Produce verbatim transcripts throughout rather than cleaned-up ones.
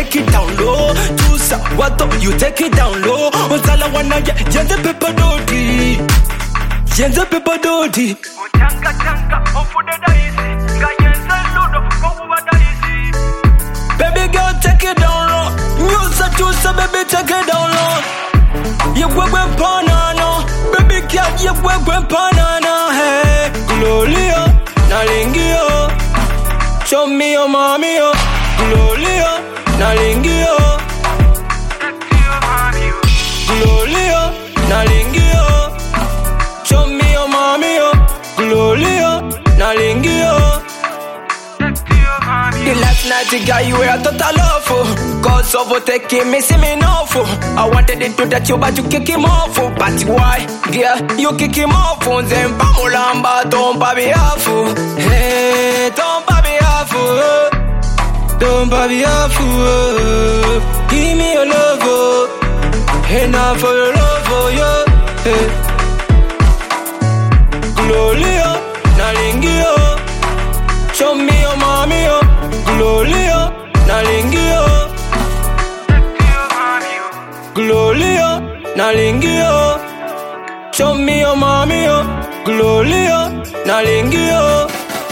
take it down low. Tusa, what up, you take it down low. Onsala wanna get, yenze pepa dodi. Yenze pepa dodi. Changa changa, ofude daisi. Nga yenze ludo, kowa daisi. Baby girl, take it down low. Nyusa tusa, baby, take it down low. You gwegwe panana. Baby girl, you gwegwe panana. Hey, Gloria, nalingio. Show me your mommy, yo. Gloria, nalingio. Gloria, nalingio. Show me your mommy, yo. Gloria, nalingio. The last night the guy you were a total awful. Cause of taking me, see me no fool. I wanted to do that you but you kick him off. But why? Yeah, you kick him off. Then Pamulamba, don't baby awful. Hey, don't baby awful. Don't baby awful. Give me your love, oh. Enough for your love, oh, yeah. Hey. Gloria, nalingio. Show me your mommy, yo. Gloria, nalingio. Gloria, nalingio. Show me your mommy, yo. Gloria, nalingio.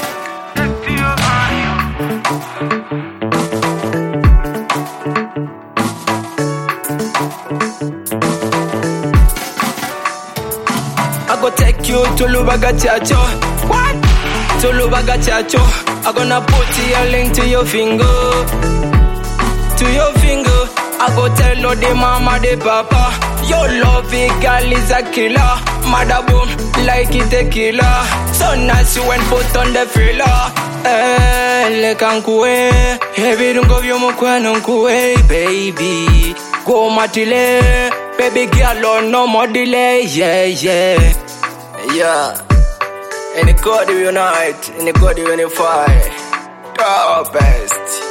I go take you to Lubaga Chacho. What? To Lubaga Chacho. I gonna put your link to your finger. To your finger. I go tell all the mama, the papa. Your love it, girl is a killer. Mother boom, like it a killer. So nice you went put on the filler. Eh, le kankue. Heavy don't go you mukwa nunkue, baby. Go matile. Baby girl, no more delay. Yeah, yeah. Yeah. In the God we unite, in the God we unify. Oh, best.